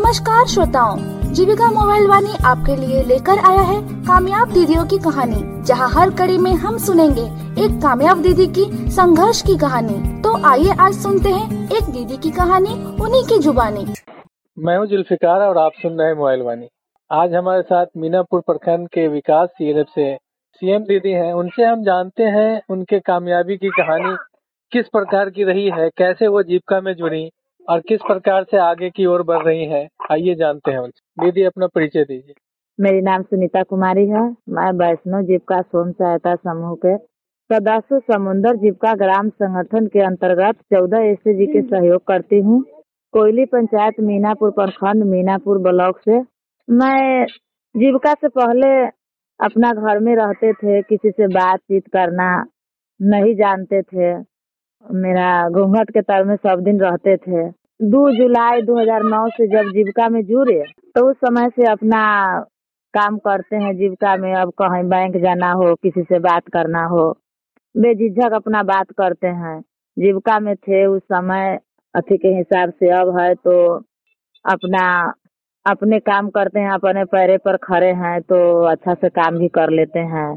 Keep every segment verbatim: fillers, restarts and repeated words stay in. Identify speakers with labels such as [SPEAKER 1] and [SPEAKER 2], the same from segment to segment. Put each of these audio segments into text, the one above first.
[SPEAKER 1] नमस्कार श्रोताओं, जीविका मोबाइल वाणी आपके लिए लेकर आया है कामयाब दीदियों की कहानी, जहां हर कड़ी में हम सुनेंगे एक कामयाब दीदी की संघर्ष की कहानी। तो आइए आज सुनते हैं एक दीदी की कहानी उन्हीं की जुबानी।
[SPEAKER 2] मैं हूं जुल्फिकार और आप सुन रहे हैं मोबाइल वाणी। आज हमारे साथ मीनापुर प्रखंड के विकास सीएलएफ से सीएम दीदी हैं। उनसे हम जानते हैं उनके कामयाबी की कहानी किस प्रकार की रही है, कैसे वो जीविका में जुड़ी और किस प्रकार से आगे की ओर बढ़ रही है। आइए जानते हैं उनसे। दीदी अपना परिचय दीजिए।
[SPEAKER 3] मेरी नाम सुनीता कुमारी है। मैं वैष्णव जीविका स्वयं सहायता समूह के सदस्य समुद्र जीविका ग्राम संगठन के अंतर्गत चौदह एस जी के सहयोग करती हूँ। कोयली पंचायत मीनापुर प्रखंड मीनापुर ब्लॉक से। मैं जीविका से पहले अपना घर में रहते थे, किसी से बातचीत करना नहीं जानते थे। मेरा घूंघट के तर में सब दिन रहते थे। दो जुलाई दो हज़ार नौ से जब जीविका में जुड़े तो उस समय से अपना काम करते हैं जीविका में। अब कहीं बैंक जाना हो, किसी से बात करना हो, बेझिझक अपना बात करते हैं। जीविका में थे उस समय अथी के हिसाब से, अब है तो अपना अपने काम करते हैं, अपने पैरे पर खड़े हैं तो अच्छा से काम भी कर लेते हैं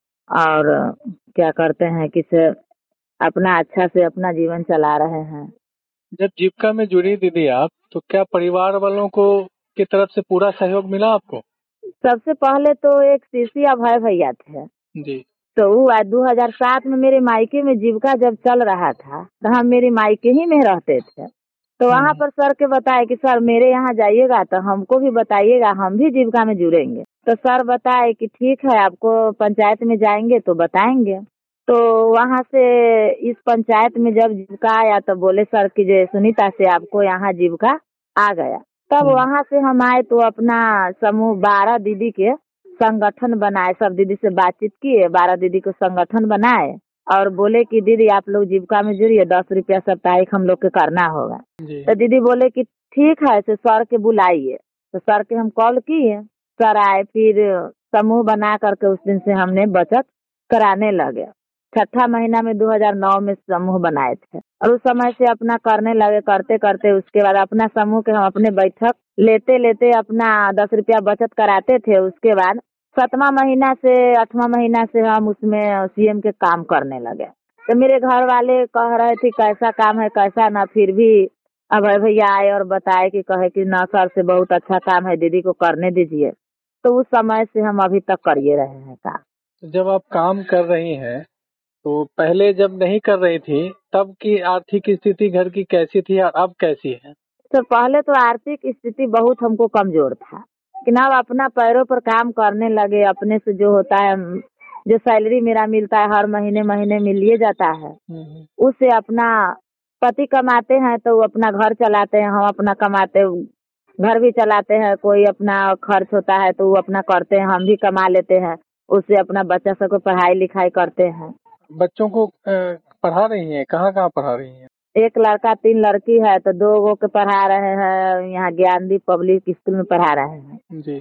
[SPEAKER 3] और क्या करते हैं कि से अपना अच्छा से अपना जीवन चला रहे हैं।
[SPEAKER 2] जब जीविका में जुड़ी दीदी आप, तो क्या परिवार वालों को की तरफ से पूरा सहयोग मिला आपको?
[SPEAKER 3] सबसे पहले तो एक सीसी अभय भैया थे
[SPEAKER 2] जी।
[SPEAKER 3] तो वो आज दो हज़ार सात में मेरे मायके में जीविका जब चल रहा था तो हम मेरे मायके ही में रहते थे। तो वहाँ पर सर के बताए कि सर मेरे यहाँ जाइएगा तो हमको भी बताइएगा, हम भी जीविका में जुड़ेंगे। तो सर बताए कि ठीक है, आपको पंचायत में जाएंगे तो बताएंगे। तो वहाँ से इस पंचायत में जब जीविका आया तो बोले सर कि जे सुनीता से आपको यहाँ जीविका आ गया। तब वहाँ से हम आए तो अपना समूह बारह दीदी के संगठन बनाए। सब दीदी से बातचीत किए, बारह दीदी को संगठन बनाए और बोले कि दीदी आप लोग जीविका में जुड़िए, दस रुपया साप्ताहिक हम लोग के करना होगा। तो दीदी बोले कि ठीक है, तो सर के बुलाइए। तो सर के हम कॉल किए, सर आए, फिर समूह बना करके उस दिन से हमने बचत कराने लगे। छठा महीना में दो हज़ार नौ में समूह बनाए थे और उस समय से अपना करने लगे। करते करते उसके बाद अपना समूह के हम अपने बैठक लेते लेते अपना दस रुपया बचत कराते थे। उसके बाद सातवां महीना से आठवां महीना से हम उसमें सीएम के काम करने लगे। तो मेरे घर वाले कह रहे थे कैसा काम है कैसा ना, फिर भी अभय भैया आए और बताए कि कहे कि ना सर से बहुत अच्छा काम है, दीदी को करने दीजिए। तो उस समय से हम अभी तक करिए रहे हैं काम।
[SPEAKER 2] जब आप काम कर रही हैं तो पहले जब नहीं कर रही थी तब की आर्थिक स्थिति घर की कैसी थी और अब कैसी है?
[SPEAKER 3] तो पहले तो आर्थिक स्थिति बहुत हमको कमजोर था, लेकिन अब अपना पैरों पर काम करने लगे। अपने से जो होता है, जो सैलरी मेरा मिलता है हर महीने महीने मिल लिए जाता है, उससे अपना पति कमाते हैं तो वो अपना घर चलाते हैं, हम अपना कमाते घर भी चलाते हैं। कोई अपना खर्च होता है तो वो अपना करते हैं, हम भी कमा लेते हैं, उससे अपना बच्चा सबको पढ़ाई लिखाई करते हैं।
[SPEAKER 2] बच्चों को पढ़ा रही हैं? कहाँ कहाँ पढ़ा रही हैं?
[SPEAKER 3] एक लड़का तीन लड़की है, तो दो गो के पढ़ा रहे हैं यहाँ ज्ञानदीप पब्लिक स्कूल में पढ़ा रहे हैं
[SPEAKER 2] जी।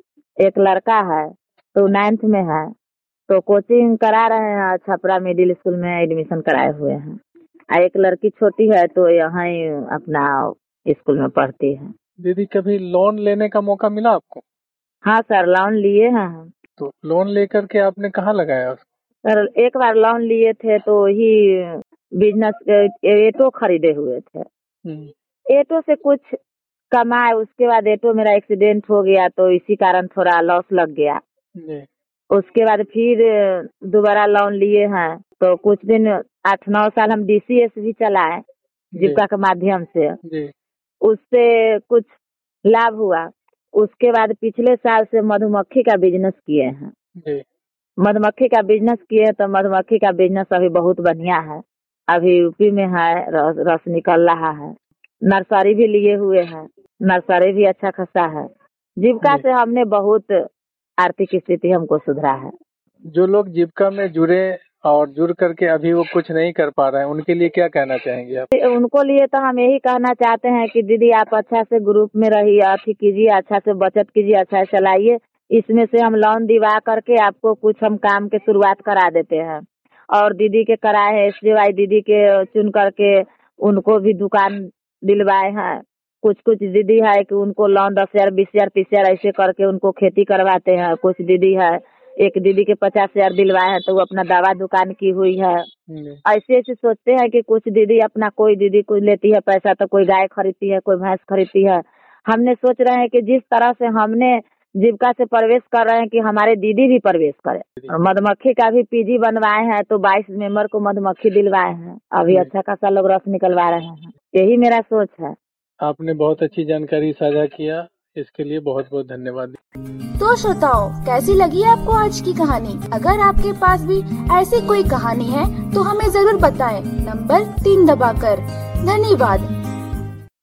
[SPEAKER 3] एक लड़का है तो नाइन्थ में है, तो कोचिंग करा रहे हैं, छपरा मिडिल स्कूल में एडमिशन कराए हुए हैं। और एक लड़की छोटी है तो यहाँ ही अपना स्कूल में पढ़ती है।
[SPEAKER 2] दीदी कभी लोन लेने का मौका मिला आपको?
[SPEAKER 3] हाँ सर, लोन लिए हैं।
[SPEAKER 2] तो लोन लेकर के आपने कहाँ लगाया?
[SPEAKER 3] सर एक बार लोन लिए थे तो ही बिजनेस एटो खरीदे हुए थे। एटो से कुछ कमाए, उसके बाद एटो मेरा एक्सीडेंट हो गया तो इसी कारण थोड़ा लॉस लग गया। उसके बाद फिर दोबारा लोन लिए हैं तो कुछ दिन आठ नौ साल हम डीसीएस भी चलाए जीविका के माध्यम से, उससे कुछ लाभ हुआ। उसके बाद पिछले साल से मधुमक्खी का बिजनेस किए हैं। मधुमक्खी का बिजनेस किए तो मधुमक्खी का बिजनेस अभी बहुत बढ़िया है, अभी यूपी में है, रस, रस निकल रहा है। नर्सरी भी लिए हुए हैं, नर्सरी भी अच्छा खासा है। जीविका से हमने बहुत आर्थिक स्थिति हमको सुधरा है।
[SPEAKER 2] जो लोग जीविका में जुड़े और जुड़ करके अभी वो कुछ नहीं कर पा रहे हैं, उनके लिए क्या कहना चाहेंगे आप?
[SPEAKER 3] उनको लिए तो हम यही कहना चाहते हैं कि दीदी आप अच्छा से ग्रुप में रहिए, अथी कीजिए, अच्छा से बचत कीजिए, अच्छा से चलाइए। इसमें से हम लोन दिवा करके आपको कुछ हम काम के शुरुआत करा देते हैं। और दीदी के कराए हैं एस जे वाई दीदी के चुन करके, उनको भी दुकान दिलवाए हैं। कुछ कुछ दीदी है कि उनको लोन दस हजार बीस हजार तीस हजार ऐसे करके उनको खेती करवाते हैं। कुछ दीदी है, एक दीदी के पचास हजार दिलवाए हैं तो वो अपना दवा दुकान की हुई है। ऐसे ऐसे सोचते हैं कि कुछ दीदी अपना, कोई दीदी कोई लेती है पैसा तो कोई गाय खरीदती है, कोई भैंस खरीदती है। हमने सोच रहे हैं कि जिस तरह से हमने जीविका से प्रवेश कर रहे हैं कि हमारे दीदी भी प्रवेश करें। और मधुमक्खी का भी पीजी बनवाए हैं तो बाईस मेंबर को मधुमक्खी दिलवाए हैं। अभी अच्छा खासा लोग रस निकलवा रहे हैं। यही मेरा सोच है।
[SPEAKER 2] आपने बहुत अच्छी जानकारी साझा किया, इसके लिए बहुत बहुत धन्यवाद।
[SPEAKER 1] तो श्रोताओं, कैसी लगी आपको आज की कहानी? अगर आपके पास भी ऐसी कोई कहानी है तो हमें जरूर बताएं, नंबर तीन दबाकर। धन्यवाद।